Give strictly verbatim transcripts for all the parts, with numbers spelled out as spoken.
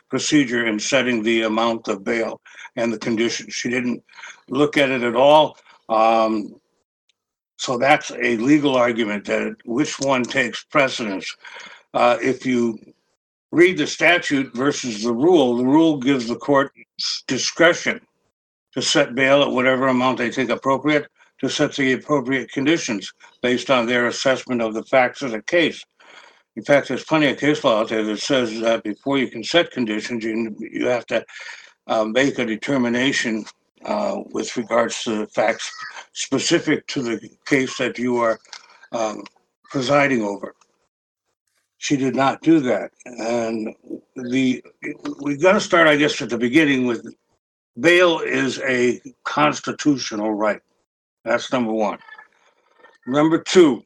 procedure in setting the amount of bail and the conditions. She didn't look at it at all. Um, so that's a legal argument that which one takes precedence. Uh, if you read the statute versus the rule, the rule gives the court discretion to set bail at whatever amount they think appropriate, to set the appropriate conditions based on their assessment of the facts of the case. In fact, there's plenty of case law out there that says that before you can set conditions, you, you have to uh, make a determination uh, with regards to the facts specific to the case that you are um, presiding over. She did not do that. And the we got to start, I guess, at the beginning with bail is a constitutional right. That's number one. Number two,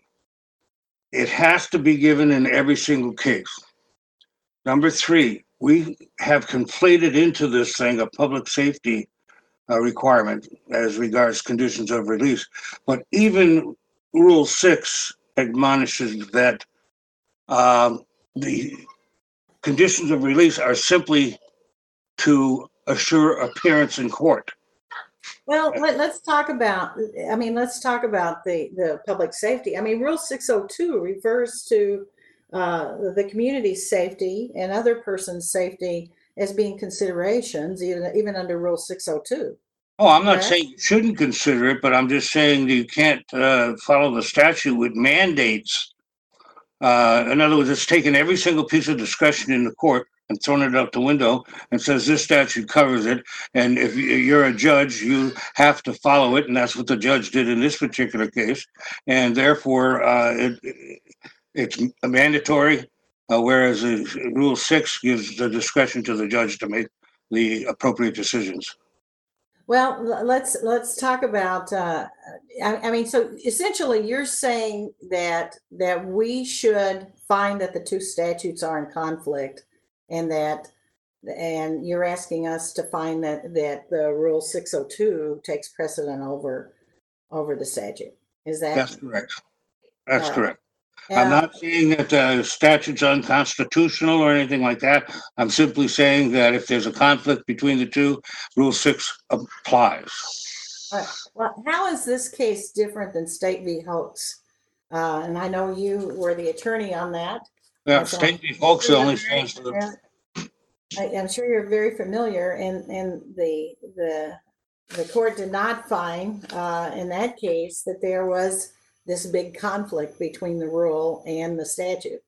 it has to be given in every single case. Number three, we have conflated into this thing a public safety uh, requirement as regards conditions of release. But even Rule six admonishes that um, the conditions of release are simply to assure appearance in court. Well, let, let's talk about, I mean, let's talk about the, the public safety. I mean, Rule six oh two refers to uh, the community's safety and other persons' safety as being considerations, even, even under Rule six oh two. Oh, I'm not saying you shouldn't consider it, but I'm just saying that you can't uh, follow the statute with mandates. Uh, in other words, it's taken every single piece of discretion in the court and thrown it out the window and says this statute covers it. And if you're a judge, you have to follow it. And that's what the judge did in this particular case. And therefore, uh, it, it's mandatory, uh, whereas Rule six gives the discretion to the judge to make the appropriate decisions. Well, let's let's talk about. Uh, I, I mean, so essentially, you're saying that that we should find that the two statutes are in conflict, and that, and you're asking us to find that that the Rule six oh two takes precedent over over the statute. Is that? That's correct. That's uh, correct. uh, I'm not saying that the statute's unconstitutional or anything like that. I'm simply saying that if there's a conflict between the two, Rule six applies. Uh, well, how is this case different than State v. Hoax? Uh, and I know you were the attorney on that. Yeah, State v. Hoax only stands for the. I, I'm sure you're very familiar, and and the the the court did not find uh, in that case that there was this big conflict between the rule and the statute.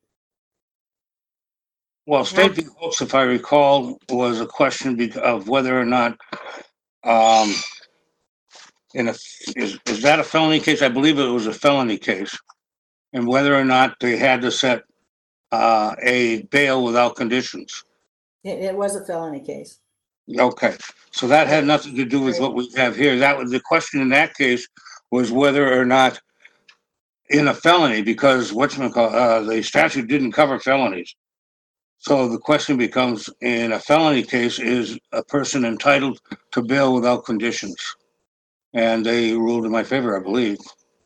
Well, State v. Hoax, if I recall, was a question of whether or not, um, in a is, is that a felony case? I believe it was a felony case, and whether or not they had to set uh, a bail without conditions. It, it was a felony case. Okay, so that had nothing to do with what we have here. That was the question in that case was whether or not in a felony, because whatchamacallit, uh, the statute didn't cover felonies. So the question becomes, in a felony case, is a person entitled to bail without conditions? And they ruled in my favor, I believe.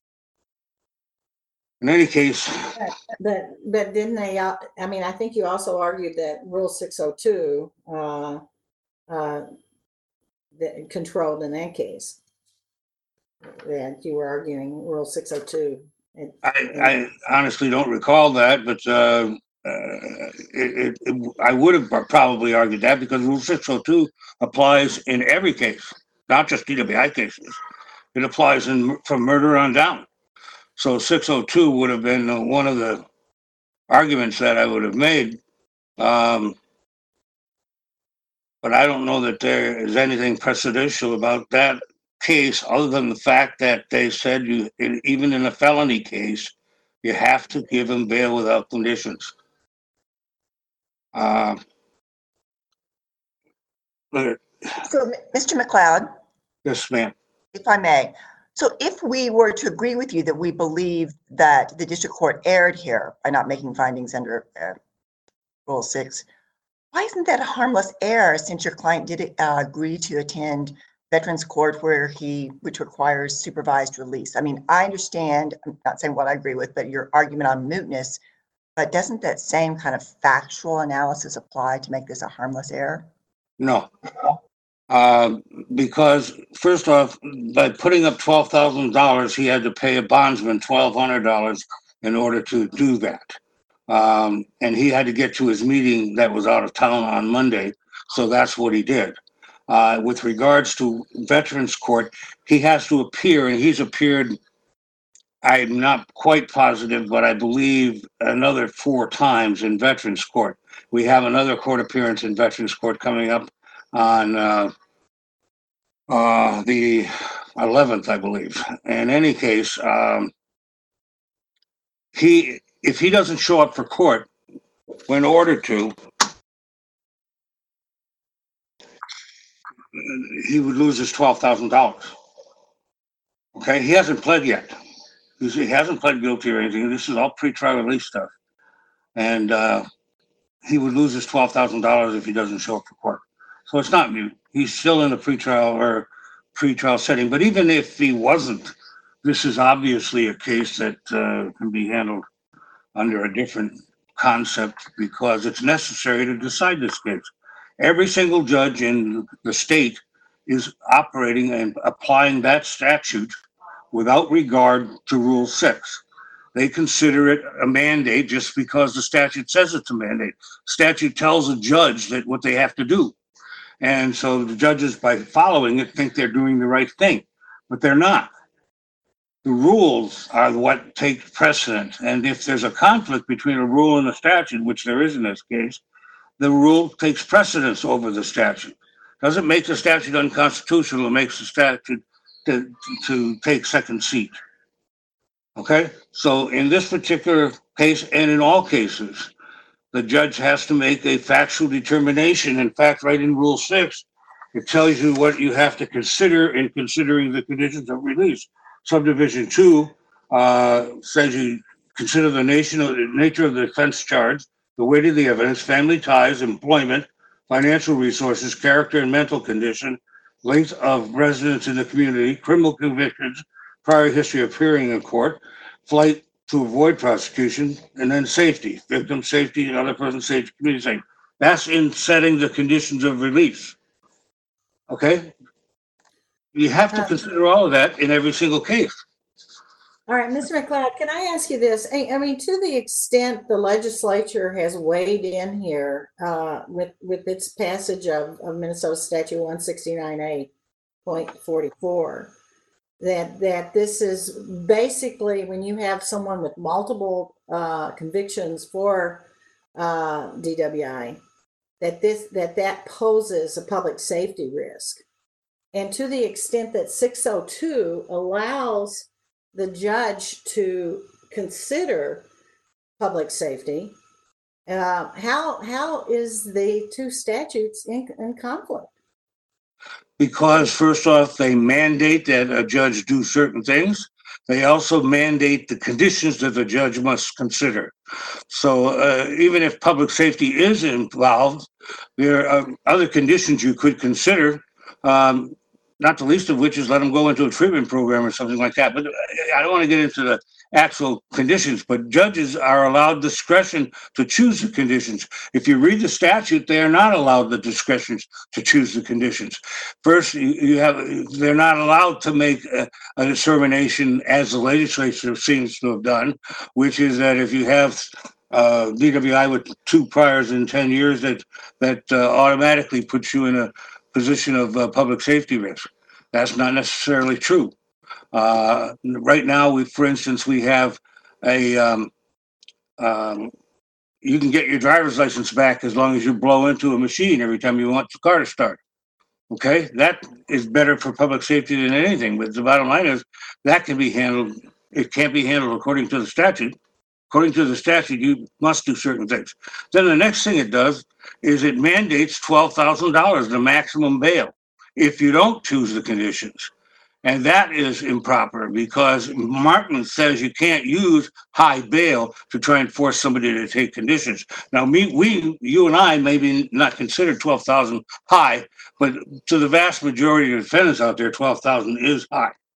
In any case. But, but, but didn't they, uh, I mean, I think you also argued that Rule six oh two uh, uh, that controlled in that case. That you were arguing Rule six oh two. And, I, I honestly don't recall that, but uh, uh, it, it, it, I would have probably argued that because Rule six oh two applies in every case, not just D W I cases. It applies in from murder on down. So six oh two would have been one of the arguments that I would have made. Um, but I don't know that there is anything precedential about that case other than the fact that they said you, in, even in a felony case, you have to give them bail without conditions. Uh, so, Mister McLeod. Yes, ma'am. If I may. So if we were to agree with you that we believe that the district court erred here by not making findings under uh, Rule six, why isn't that a harmless error since your client did uh, agree to attend Veterans Court where he, which requires supervised release? I mean, I understand, I'm not saying what I agree with, but your argument on mootness, But doesn't that same kind of factual analysis apply to make this a harmless error? No. Uh, because first off, by putting up twelve thousand dollars, he had to pay a bondsman twelve hundred dollars in order to do that. Um, and he had to get to his meeting that was out of town on Monday. So that's what he did. Uh, with regards to Veterans Court, he has to appear, and he's appeared, I'm not quite positive, but I believe another four times in Veterans Court. We have another court appearance in Veterans Court coming up on uh, uh, the eleventh, I believe. In any case, um, he if he doesn't show up for court when ordered to, he would lose his twelve thousand dollars. Okay, he hasn't pled yet. He's, he hasn't pled guilty or anything. This is all pre-trial release stuff, and uh, he would lose his twelve thousand dollars if he doesn't show up for court. So it's not mute. He's still in the pre-trial or pre-trial setting. But even if he wasn't, this is obviously a case that uh, can be handled under a different concept because it's necessary to decide this case. Every single judge in the state is operating and applying that statute without regard to Rule six. They consider it a mandate just because the statute says it's a mandate. Statute tells a judge that what they have to do. And so the judges, by following it, think they're doing the right thing, but they're not. The rules are what take precedent. And if there's a conflict between a rule and a statute, which there is in this case, the rule takes precedence over the statute. Doesn't make the statute unconstitutional, it makes the statute to, to take second seat. Okay? So in this particular case, and in all cases, the judge has to make a factual determination. In fact, right in Rule six, it tells you what you have to consider in considering the conditions of release. Subdivision two uh, says you consider the nation, nature of the offense charge, the weight of the evidence, family ties, employment, financial resources, character and mental condition, length of residence in the community, criminal convictions, prior history of appearing in court, flight to avoid prosecution, and then safety, victim safety, and other person safety, community safety. That's in setting the conditions of release. Okay? You have to consider all of that in every single case. All right, Mister McLeod, can I ask you this? I, I mean, to the extent the legislature has weighed in here uh, with with its passage of, of Minnesota Statute one sixty-nine A point forty-four, that that this is basically when you have someone with multiple uh, convictions for uh, D W I, that this that that poses a public safety risk, and to the extent that six oh two allows the judge to consider public safety, uh, how how is the two statutes in, in conflict? Because first off, they mandate that a judge do certain things. They also mandate the conditions that the judge must consider. So uh, even if public safety is involved, there are other conditions you could consider. Um, Not the least of which is let them go into a treatment program or something like that. But I don't want to get into the actual conditions, but judges are allowed discretion to choose the conditions. If you read the statute, they are not allowed the discretion to choose the conditions. First, you, you have they're not allowed to make a, a determination, as the legislature seems to have done, which is that if you have uh, D W I with two priors in ten years, that that uh, automatically puts you in a position of uh, public safety risk. That's not necessarily true. Uh, right now, we, for instance, we have a, um, um, you can get your driver's license back as long as you blow into a machine every time you want the car to start. Okay, that is better for public safety than anything. But the bottom line is that can be handled. It can't be handled according to the statute. According to the statute, you must do certain things. Then the next thing it does is it mandates twelve thousand dollars, the maximum bail, if you don't choose the conditions. And that is improper because Martin says you can't use high bail to try and force somebody to take conditions. Now, me, we, you and I maybe not consider twelve thousand high, but to the vast majority of defendants out there, twelve thousand is high.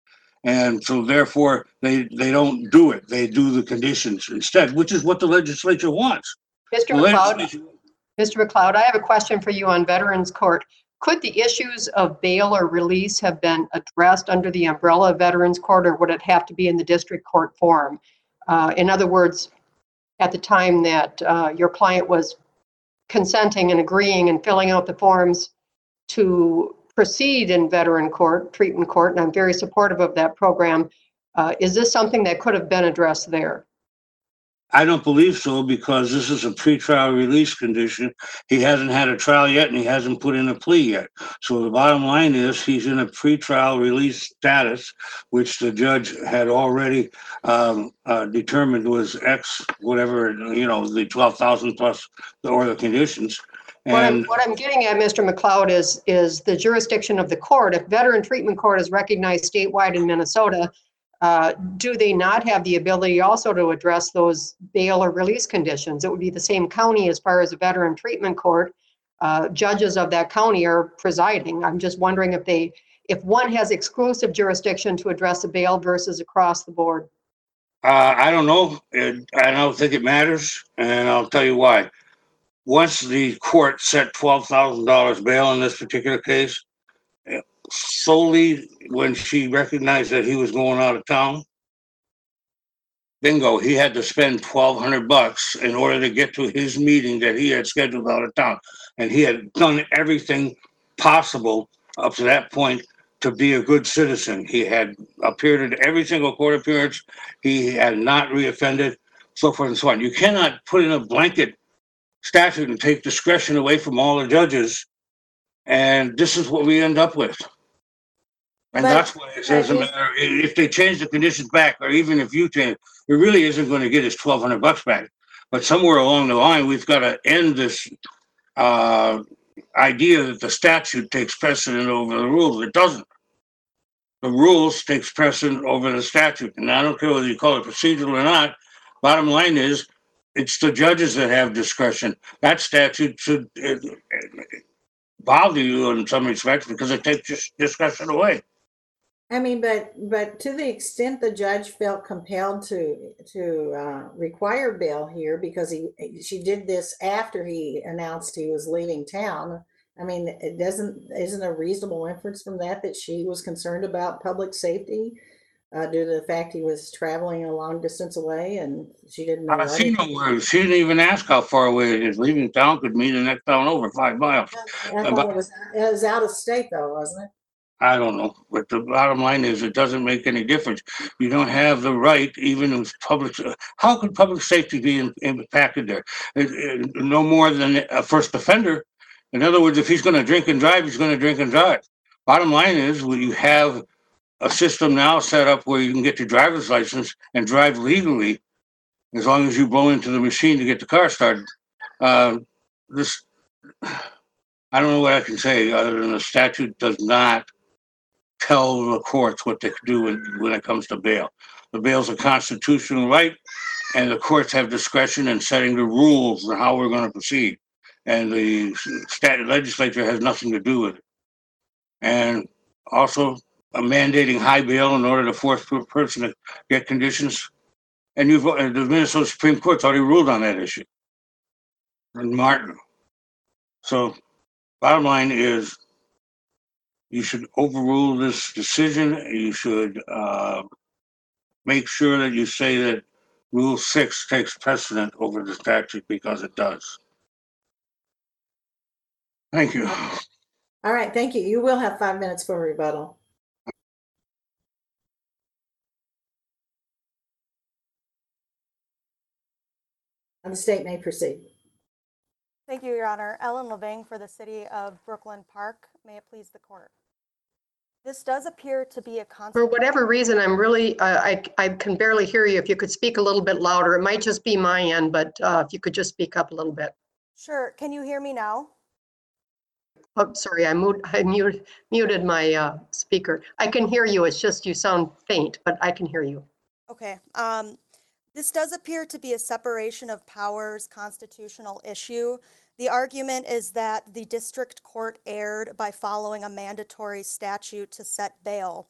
And so therefore, they, they don't do it. They do the conditions instead, which is what the legislature wants. Mister The McLeod, legislature- Mister McLeod, I have a question for you on Veterans Court. Could the issues of bail or release have been addressed under the umbrella of Veterans Court, or would it have to be in the district court forum? Uh, in other words, at the time that uh, your client was consenting and agreeing and filling out the forms to proceed in veteran court, treatment court, and I'm very supportive of that program. Uh, is this something that could have been addressed there? I don't believe so, because this is a pretrial release condition. He hasn't had a trial yet, and he hasn't put in a plea yet. So the bottom line is, he's in a pretrial release status, which the judge had already um, uh, determined was X, whatever, you know, the twelve thousand plus, or the conditions. What I'm, And what I'm getting at, Mister McLeod, is, is the jurisdiction of the court. If Veteran Treatment Court is recognized statewide in Minnesota, uh, do they not have the ability also to address those bail or release conditions? It would be the same county as far as the Veteran Treatment Court. Uh, judges of that county are presiding. I'm just wondering if they, if one has exclusive jurisdiction to address a bail versus across the board. uh, I don't know. It- I don't think it matters, and I'll tell you why. Once the court set twelve thousand dollars bail in this particular case, solely when she recognized that he was going out of town, bingo, he had to spend twelve hundred bucks in order to get to his meeting that he had scheduled out of town. And he had done everything possible up to that point to be a good citizen. He had appeared at every single court appearance. He had not reoffended, so forth and so on. You cannot put in a blanket statute and take discretion away from all the judges. And this is what we end up with. And But- that's why it doesn't but if- matter i- if they change the conditions back, or even if you change, it really isn't going to get his twelve hundred bucks back. But somewhere along the line, we've got to end this uh, idea that the statute takes precedent over the rules. It doesn't. The rules takes precedent over the statute. And I don't care whether you call it procedural or not. Bottom line is, it's the judges that have discretion. That statute should uh, bother you in some respects because it takes dis- discretion away. I mean, but, but to the extent the judge felt compelled to, to uh, require bail here because he, she did this after he announced he was leaving town. I mean, it doesn't, isn't a reasonable inference from that, that she was concerned about public safety uh, due to the fact he was traveling a long distance away and she didn't know. Uh, what she he- know where, she didn't even ask how far away it is. Leaving town could mean the next town over, five miles. I thought it was, it was out of state though, wasn't it? I don't know, but the bottom line is, it doesn't make any difference. You don't have the right, even if public, how could public safety be in- impacted there? It- it- No more than a first offender. In other words, if he's gonna drink and drive, he's gonna drink and drive. Bottom line is, when you have a system now set up where you can get your driver's license and drive legally, as long as you blow into the machine to get the car started. Uh, this, I don't know what I can say other than the statute does not tell the courts what they can do when, when it comes to bail. The bail's a constitutional right, and the courts have discretion in setting the rules on how we're going to proceed. And the state legislature has nothing to do with it. And also uh, mandating high bail in order to force a person to get conditions. And you've, uh, the Minnesota Supreme Court's already ruled on that issue. And Martin. So bottom line is, you should overrule this decision. You should uh, make sure that you say that Rule six takes precedent over the statute, because it does. Thank you. All right, thank you. You will have five minutes for rebuttal. And the state may proceed. Thank you, Your Honor. Ellen Leving for the City of Brooklyn Park. May it please the court. This does appear to be a For constitutional. whatever reason, I'm really, uh, I, I can barely hear you. If you could speak a little bit louder, it might just be my end, but uh, if you could just speak up a little bit. Sure. Can you hear me now? Oh, sorry, I moved, I muted, muted my uh, speaker. I can hear you. It's just you sound faint, but I can hear you. Okay. Um, this does appear to be a separation of powers constitutional issue. The argument is that the district court erred by following a mandatory statute to set bail.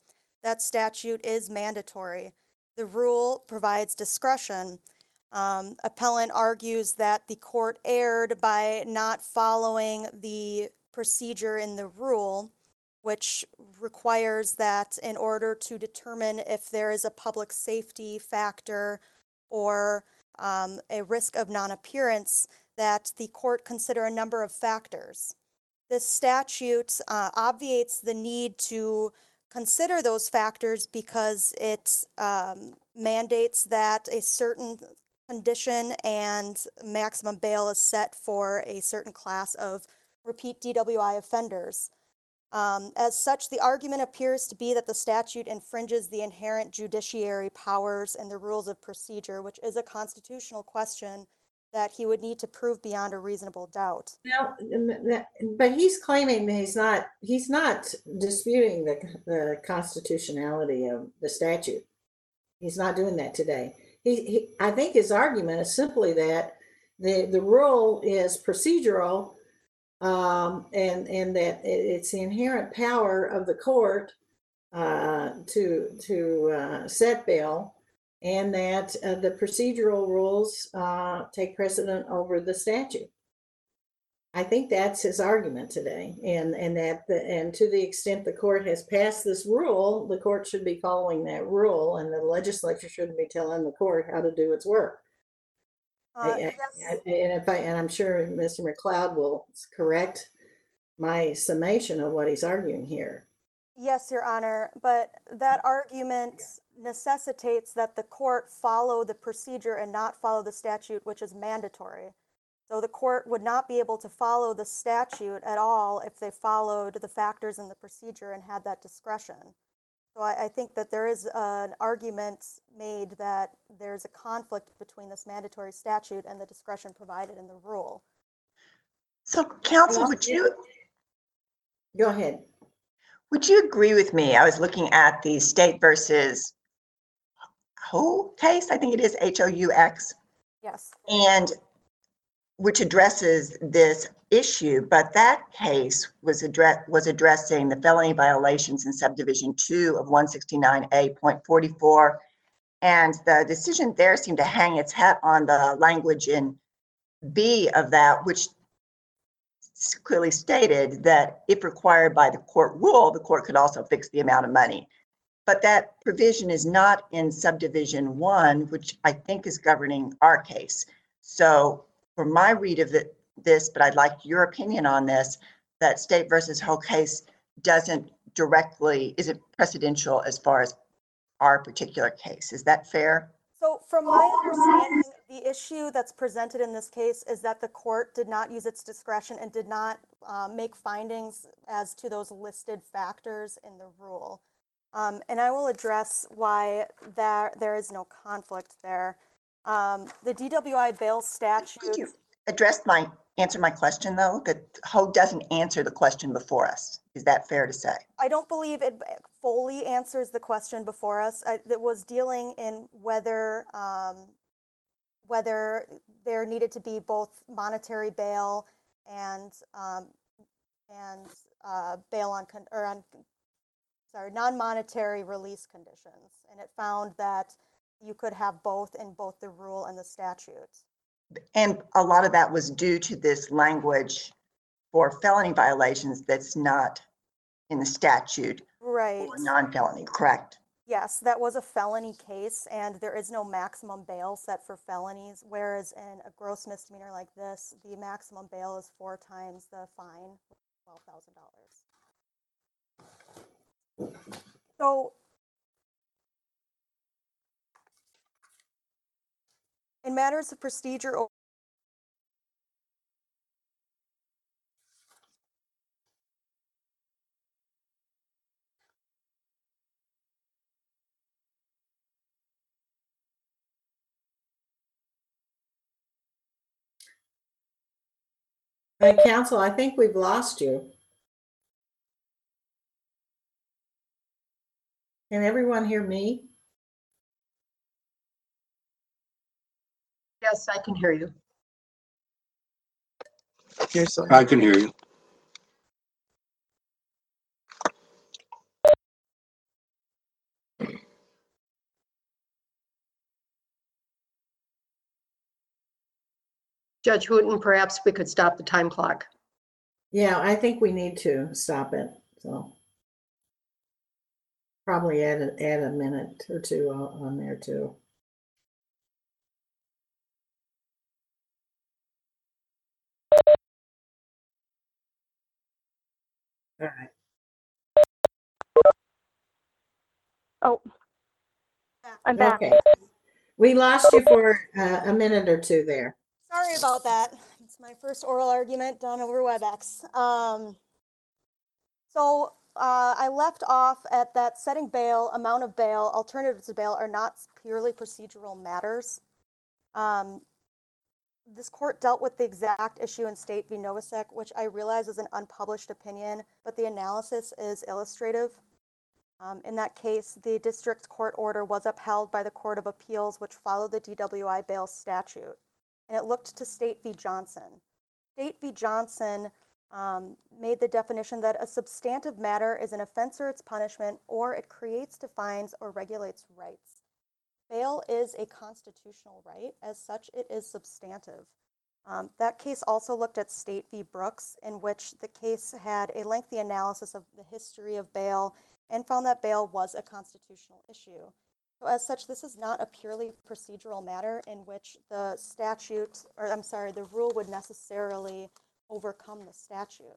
that statute is mandatory. The rule provides discretion. Um, appellant argues that the court erred by not following the procedure in the rule, which requires that in order to determine if there is a public safety factor or um, a risk of non-appearance, that the court consider a number of factors. This statute uh, obviates the need to consider those factors because it um, mandates that a certain condition and maximum bail is set for a certain class of repeat D W I offenders. Um, as such, the argument appears to be that the statute infringes the inherent judiciary powers and the rules of procedure, which is a constitutional question that he would need to prove beyond a reasonable doubt. Now, that- but he's claiming that he's not, he's not disputing the, the constitutionality of the statute. He's not doing that today. He, he, I think his argument is simply that the, the rule is procedural, um, and, and that it- it's the inherent power of the court uh, to, to uh, set bail, and that uh, the procedural rules uh, take precedent over the statute. I think that's his argument today, and and that the, and to the extent the court has passed this rule, the court should be following that rule, and the legislature shouldn't be telling the court how to do its work. Uh, I- I- yes. I- and if I and I'm sure Mister McLeod will correct my summation of what he's arguing here. Yes, Your Honor, but that argument necessitates that the court follow the procedure and not follow the statute, which is mandatory. So the court would not be able to follow the statute at all if they followed the factors in the procedure and had that discretion. So I, I think that there is an argument made that there's a conflict between this mandatory statute and the discretion provided in the rule. So counsel, would you, Go ahead. would you agree with me? I was looking at the state versus Ho case, I think it is H O U X, Yes. and which addresses this issue, but that case was address was addressing the felony violations in subdivision two of one sixty-nine A point forty-four. And the decision there seemed to hang its hat on the language in B of that, which clearly stated that if required by the court rule, the court could also fix the amount of money. But that provision is not in subdivision one, which I think is governing our case. So for my read of it, this, but I'd like your opinion on this, that state versus Ho case doesn't directly, isn't precedential as far as our particular case. Is that fair? So from my understanding, the issue that's presented in this case is that the court did not use its discretion and did not uh, make findings as to those listed factors in the rule. Um, and I will address why there, there is no conflict there. Um, the D W I bail Could statute, you address my, answer my question though, that Ho doesn't answer the question before us? Is that fair to say? I don't believe it fully answers the question before us. I, that was dealing in whether um, whether there needed to be both monetary bail and um, and uh, bail on con- or on sorry non-monetary release conditions, and it found that you could have both in both the rule and the statute. And a lot of that was due to this language for felony violations that's not in the statute Right. for non-felony, correct? Yes, that was a felony case, and there is no maximum bail set for felonies, whereas in a gross misdemeanor like this, the maximum bail is four times the fine, twelve thousand dollars. So in matters of procedure, o- Uh, counsel, I think we've lost you. Can everyone hear me? Yes, I can hear you. Yes, sir. I can hear you. Judge Hooton, perhaps we could stop the time clock. Yeah, I think we need to stop it, so. Probably add, a- add a minute or two on on there too. All right. Oh, I'm back. Okay. We lost you for uh, a minute or two there. Sorry about that. It's my first oral argument done over WebEx. Um, so uh, I left off at that setting bail, amount of bail, alternatives to bail are not purely procedural matters. Um, this court dealt with the exact issue in State v. Novosek, which I realize is an unpublished opinion, but the analysis is illustrative. Um, in that case, the district court order was upheld by the Court of Appeals, which followed the D W I bail statute. And it looked to State v. Johnson. State v. Johnson um, made the definition that a substantive matter is an offense or its punishment, or it creates, defines, or regulates rights. Bail is a constitutional right. As such, it is substantive. Um, that case also looked at State v. Brooks, in which the case had a lengthy analysis of the history of bail and found that bail was a constitutional issue. So as such, this is not a purely procedural matter in which the statute, or I'm sorry, the rule would necessarily overcome the statute.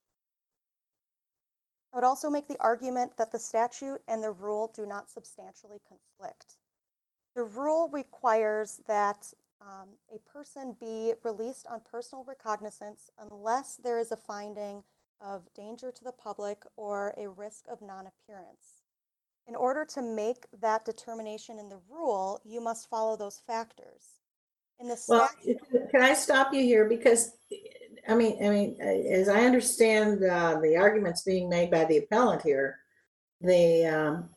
I would also make the argument that the statute and the rule do not substantially conflict. The rule requires that um, a person be released on personal recognizance unless there is a finding of danger to the public or a risk of non-appearance. In order to make that determination in the rule, you must follow those factors. In the Well, statute, can I stop you here? Because, I mean, I mean, as I understand uh, the arguments being made by the appellant here, the, um,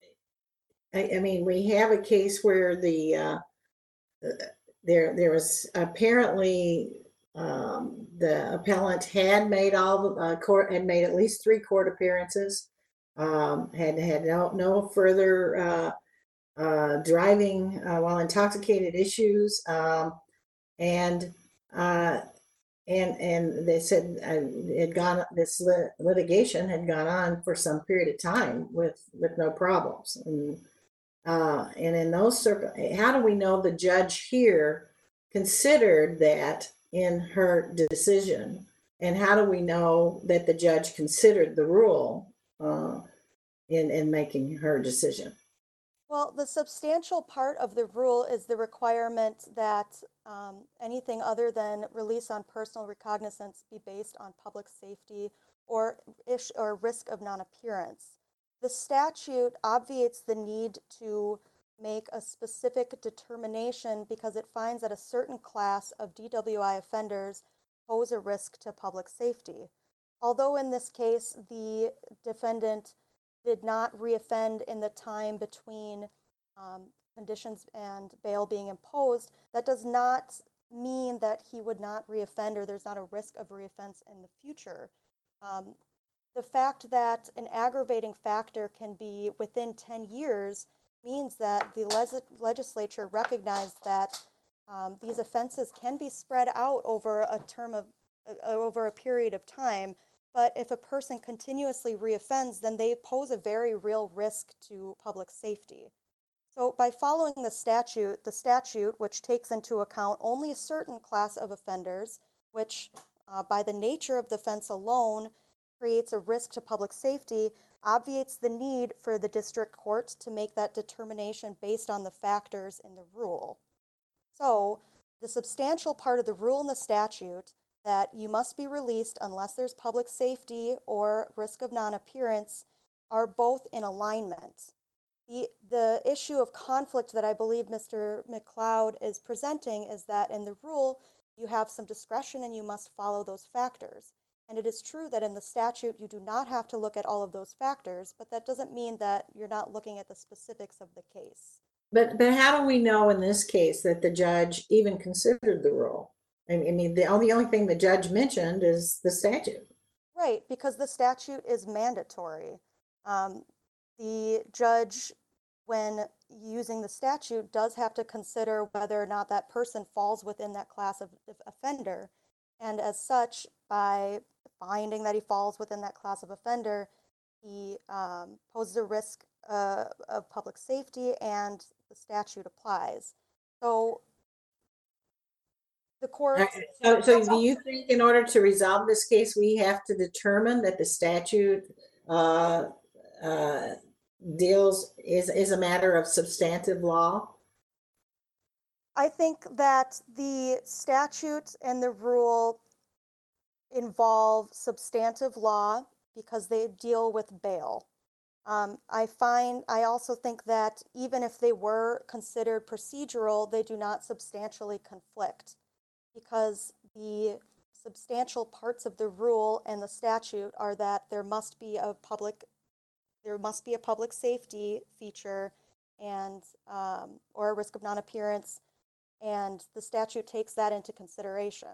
I, I mean, we have a case where the, uh, there, there was apparently um, the appellant had made all the uh, court, had made at least three court appearances, um, had had no, no further uh, uh, driving uh, while intoxicated issues. Um, and uh, and and they said uh, it had gone. This lit- litigation had gone on for some period of time with with no problems. And uh, and in those circum, how do we know the judge here considered that in her decision? And how do we know that the judge considered the rule uh, in in making her decision? well, the substantial part of the rule is the requirement that um, anything other than release on personal recognizance be based on public safety or ish or risk of non-appearance. The statute obviates the need to make a specific determination because it finds that a certain class of D W I offenders pose a risk to public safety. Although in this case, the defendant did not reoffend in the time between um, conditions and bail being imposed, that does not mean that he would not reoffend or there's not a risk of reoffense in the future. Um, the fact that an aggravating factor can be within ten years means that the les- legislature recognized that um, these offenses can be spread out over a term of, uh, over a period of time. But if a person continuously reoffends, then they pose a very real risk to public safety. So by following the statute, the statute, which takes into account only a certain class of offenders, which uh, by the nature of the offense alone creates a risk to public safety, obviates the need for the district court to make that determination based on the factors in the rule. So the substantial part of the rule in the statute that you must be released unless there's public safety or risk of non-appearance are both in alignment. The, the issue of conflict that I believe Mister McLeod is presenting is that in the rule, you have some discretion and you must follow those factors. And it is true that in the statute, you do not have to look at all of those factors, but that doesn't mean that you're not looking at the specifics of the case. But but how do we know in this case that the judge even considered the rule? I mean, the only, the only thing the judge mentioned is the statute. Right, because the statute is mandatory. Um, the judge when using the statute, does have to consider whether or not that person falls within that class of of offender. And as such, by finding that he falls within that class of offender, he um, poses a risk uh, of public safety, and the statute applies. So the court, Alright, So, so do you think in order to resolve this case, we have to determine that the statute uh, uh, deals, is, is a matter of substantive law? I think that the statute and the rule involve substantive law because they deal with bail. Um, I find, I also think that even if they were considered procedural, they do not substantially conflict, because the substantial parts of the rule and the statute are that there must be a public, there must be a public safety feature and, um, or a risk of non-appearance, and the statute takes that into consideration.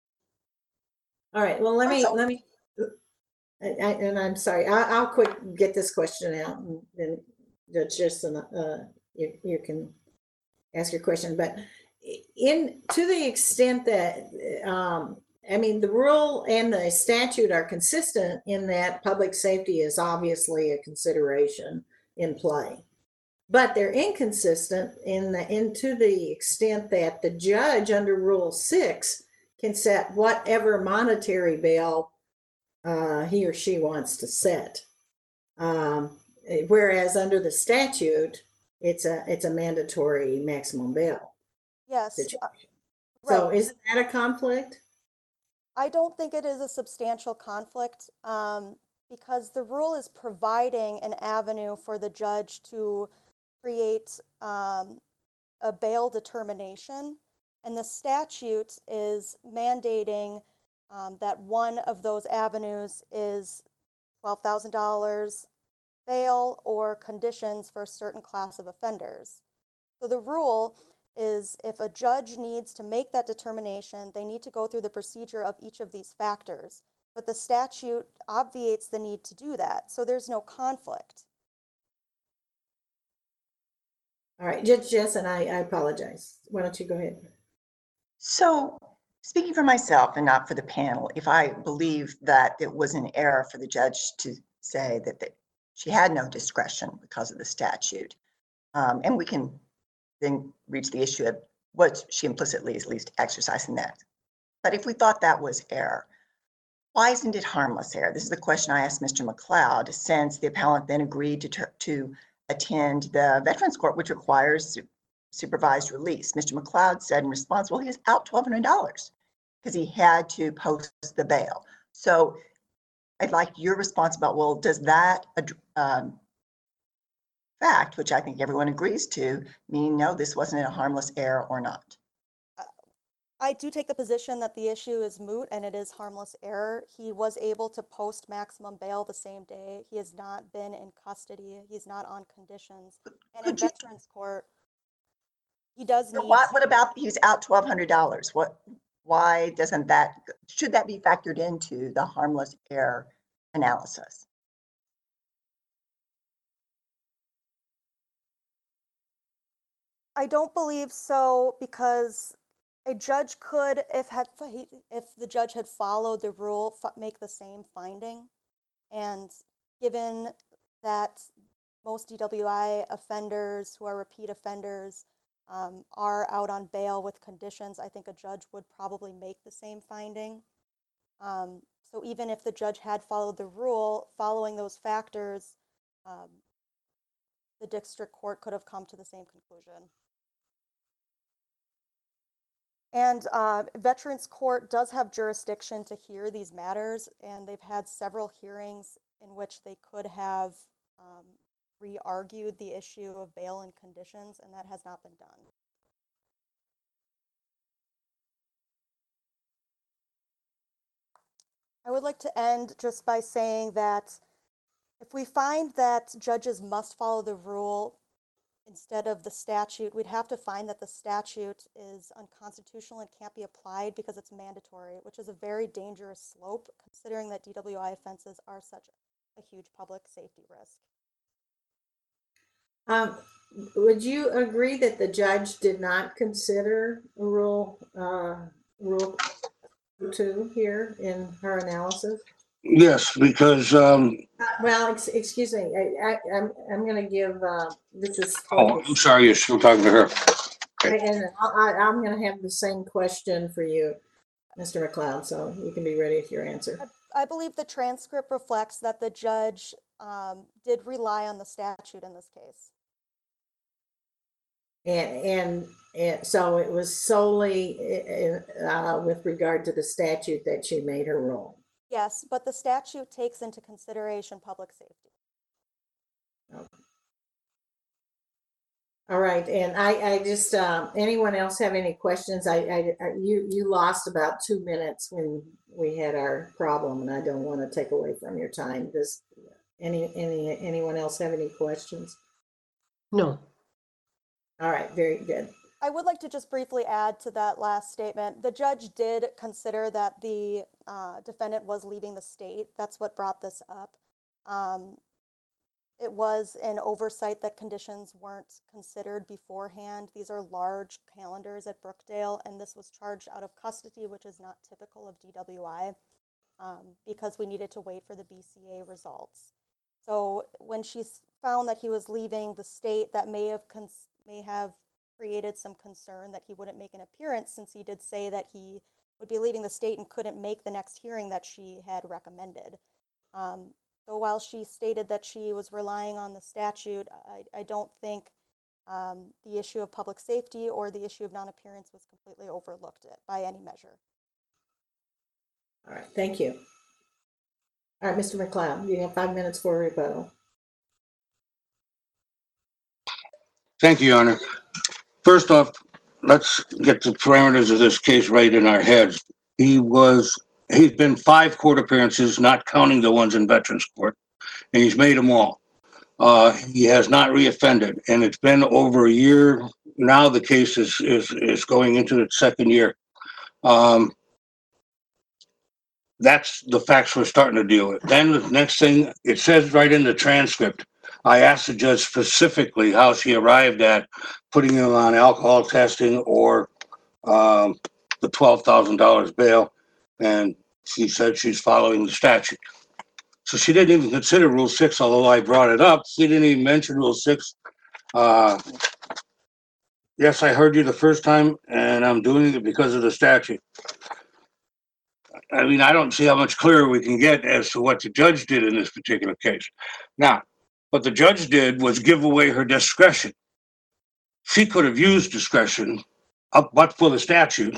All right, well, let me, Also- let me, I, I, and I'm sorry, I, I'll quick get this question out and then Judge Justin, uh, you, you can ask your question, but in, to the extent that, um, I mean, the rule and the statute are consistent in that public safety is obviously a consideration in play. But they're inconsistent in the, in to the extent that the judge under Rule Six can set whatever monetary bail uh, he or she wants to set. Um, whereas under the statute, it's a it's a mandatory maximum bail Yes, uh, situation. So right. isn't that a conflict? I don't think it is a substantial conflict, um, because the rule is providing an avenue for the judge to create um, a bail determination, and the statute is mandating um, that one of those avenues is twelve thousand dollars bail or conditions for a certain class of offenders. So the rule is, if a judge needs to make that determination, they need to go through the procedure of each of these factors. But the statute obviates the need to do that, so there's no conflict. All right, Judge Jessen, I, I apologize. Why don't you go ahead? So, speaking for myself and not for the panel, if I believe that it was an error for the judge to say that the, she had no discretion because of the statute, um, and we can then reach the issue of what she implicitly is at least exercising that. But if we thought that was error, why isn't it harmless error? This is the question I asked Mister McLeod, since the appellant then agreed to, to attend the Veterans Court, which requires su supervised release. Mister McLeod said in response, well, he was out twelve hundred dollars because he had to post the bail. So I'd like your response about, well, does that um, fact, which I think everyone agrees to, mean no, this wasn't a harmless error or not? I do take the position that the issue is moot and it is harmless error. He was able to post maximum bail the same day. He has not been in custody. He's not on conditions. And in Could you- Veterans Court, he does So need. what, what about he's out twelve hundred dollars? What, why doesn't that, should that be factored into the harmless error analysis? I don't believe so, because a judge could, if had, if the judge had followed the rule, make the same finding. And given that most D W I offenders who are repeat offenders um, are out on bail with conditions, I think a judge would probably make the same finding. Um, so even if the judge had followed the rule, following those factors, um, the district court could have come to the same conclusion. And uh, Veterans Court does have jurisdiction to hear these matters, and they've had several hearings in which they could have um, re-argued the issue of bail and conditions, and that has not been done. I would like to end just by saying that if we find that judges must follow the rule instead of the statute, we'd have to find that the statute is unconstitutional and can't be applied because it's mandatory, which is a very dangerous slope considering that D W I offenses are such a huge public safety risk. Um, would you agree that the judge did not consider rule, uh, rule two here in her analysis? Yes, because, um, Uh, Well, ex- excuse me, I, I, I'm, I'm gonna give, uh, this is. oh, I'm sorry, you're still talking to her. And I, I- I'm gonna have the same question for you, Mister McLeod, so you can be ready with your answer. I believe the transcript reflects that the judge um, did rely on the statute in this case. And, and, and so it was solely, uh, with regard to the statute that she made her rule. Yes, but the statute takes into consideration public safety. All right, and I, I just, um, anyone else have any questions? I, I, I- you, you lost about two minutes when we had our problem, and I don't want to take away from your time. Does any, any, anyone else have any questions? No. All right, very good. I would like to just briefly add to that last statement. The judge did consider that the uh, defendant was leaving the state. That's what brought this up. Um, it was an oversight that conditions weren't considered beforehand. These are large calendars at Brookdale, and this was charged out of custody, which is not typical of D W I, um, because we needed to wait for the B C A results. So when she s- found that he was leaving the state, that may have cons- may have created some concern that he wouldn't make an appearance, since he did say that he would be leaving the state and couldn't make the next hearing that she had recommended. Um, so while she stated that she was relying on the statute, I, I don't think um, the issue of public safety or the issue of non-appearance was completely overlooked it by any measure. All right, thank you. All right, Mister McLeod, you have five minutes for a rebuttal. Thank you, Your Honor. First off, let's get the parameters of this case right in our heads. He was, he's been five court appearances, not counting the ones in Veterans Court, and he's made them all. Uh, he has not reoffended, and it's been over a year. Now the case is, is, is going into its second year. Um, that's the facts we're starting to deal with. Then the next thing, it says right in the transcript, I asked the judge specifically how she arrived at putting him on alcohol testing or um, the twelve thousand dollars bail, and she said she's following the statute. So she didn't even consider Rule six, although I brought it up. She didn't even mention Rule six. Uh, yes, I heard you the first time, and I'm doing it because of the statute. I mean, I don't see how much clearer we can get as to what the judge did in this particular case. Now, what the judge did was give away her discretion. She could have used discretion, up but for the statute,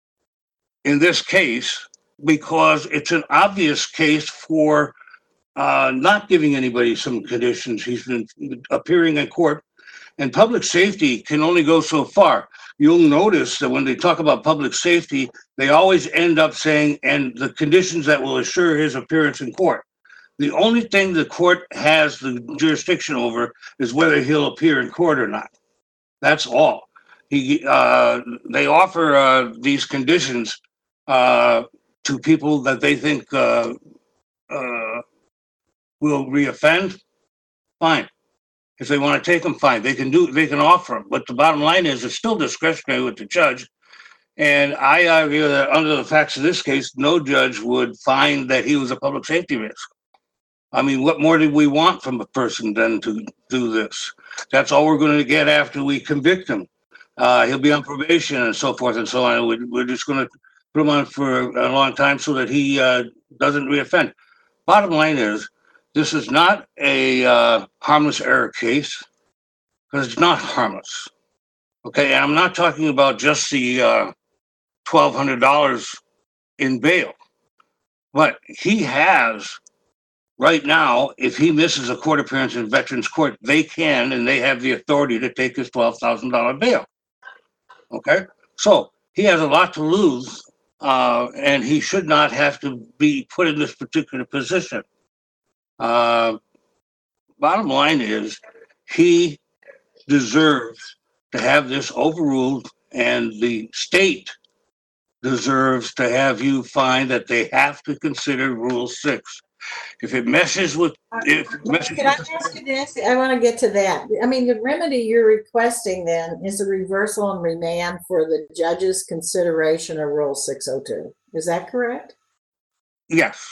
in this case, because it's an obvious case for uh, not giving anybody some conditions. He's been appearing in court, and public safety can only go so far. You'll notice that when they talk about public safety, they always end up saying, and the conditions that will assure his appearance in court. The only thing the court has the jurisdiction over is whether he'll appear in court or not. That's all. He, uh, they offer uh, these conditions uh, to people that they think uh, uh, will reoffend. Fine. If they want to take them, fine. They can do. They can offer them. But the bottom line is, it's still discretionary with the judge. And I argue that under the facts of this case, no judge would find that he was a public safety risk. I mean, what more did we want from a person than to do this? That's all we're going to get after we convict him. Uh, he'll be on probation and so forth and so on. We're, we're just going to put him on for a long time so that he uh, doesn't reoffend. Bottom line is, this is not a uh, harmless error case, because it's not harmless. Okay, and I'm not talking about just the uh, twelve hundred dollars in bail, but he has right now, if he misses a court appearance in Veterans Court, they can and they have the authority to take his twelve thousand dollars bail. Okay, so he has a lot to lose, uh, and he should not have to be put in this particular position. Uh, bottom line is, he deserves to have this overruled, and the state deserves to have you find that they have to consider Rule six. If it meshes with, if it messes Can I with ask the- you this? I want to get to that. I mean, the remedy you're requesting then is a reversal and remand for the judge's consideration of Rule six oh two. Is that correct? yes.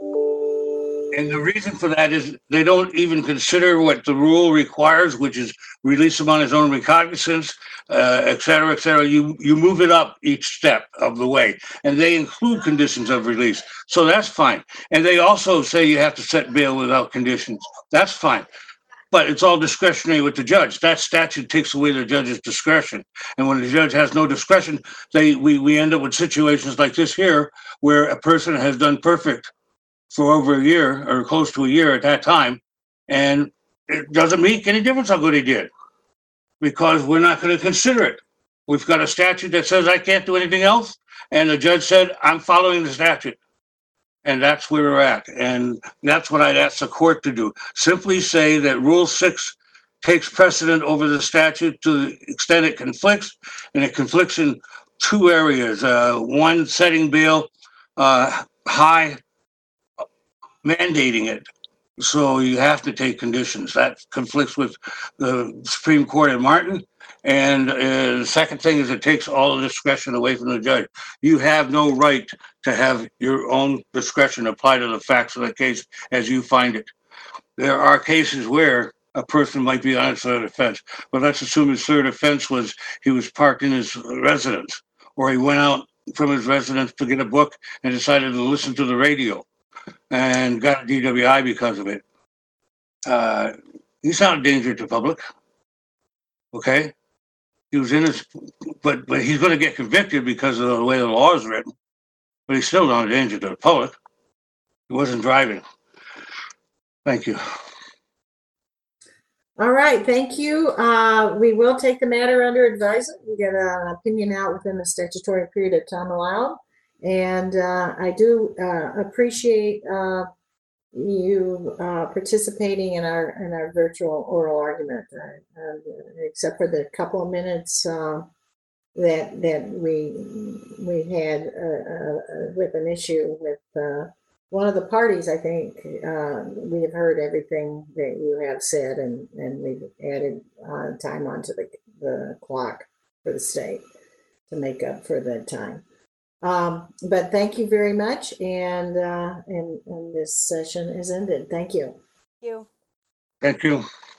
And the reason for that is they don't even consider what the rule requires, which is release him on his own recognizance, uh, et cetera, et cetera. You, you move it up each step of the way, and they include conditions of release. So that's fine. And they also say you have to set bail without conditions. That's fine. But it's all discretionary with the judge. That statute takes away the judge's discretion. And when the judge has no discretion, they, we, we end up with situations like this here, where a person has done perfect for over a year or close to a year at that time. And it doesn't make any difference how good he did, because we're not going to consider it. We've got a statute that says I can't do anything else. And the judge said, I'm following the statute. And that's where we're at. And that's what I'd ask the court to do. Simply say that Rule six takes precedent over the statute to the extent it conflicts, and it conflicts in two areas. Uh, one, setting bail uh, high, mandating it. So you have to take conditions. That conflicts with the Supreme Court in Martin. And uh, the second thing is it takes all the discretion away from the judge. You have no right to have your own discretion apply to the facts of the case as you find it. There are cases where a person might be on his third offense, but let's assume his third offense was he was parked in his residence, or he went out from his residence to get a book and decided to listen to the radio and got a D W I because of it. Uh, he's not a danger to the public. Okay? He was in his, but but he's going to get convicted because of the way the law is written. But he's still not a danger to the public. He wasn't driving. Thank you. All right, thank you. Uh, we will take the matter under advisement. We get an opinion out within the statutory period of time allowed. And uh, I do uh, appreciate uh, you uh, participating in our in our virtual oral argument, uh, uh, except for the couple of minutes uh, that that we we had uh, uh, with an issue with uh, one of the parties. I think uh, we have heard everything that you have said, and and we've added uh, time onto the the clock for the state to make up for that time. Um, but thank you very much, and, uh, and and this session is ended. Thank you. You. Thank you.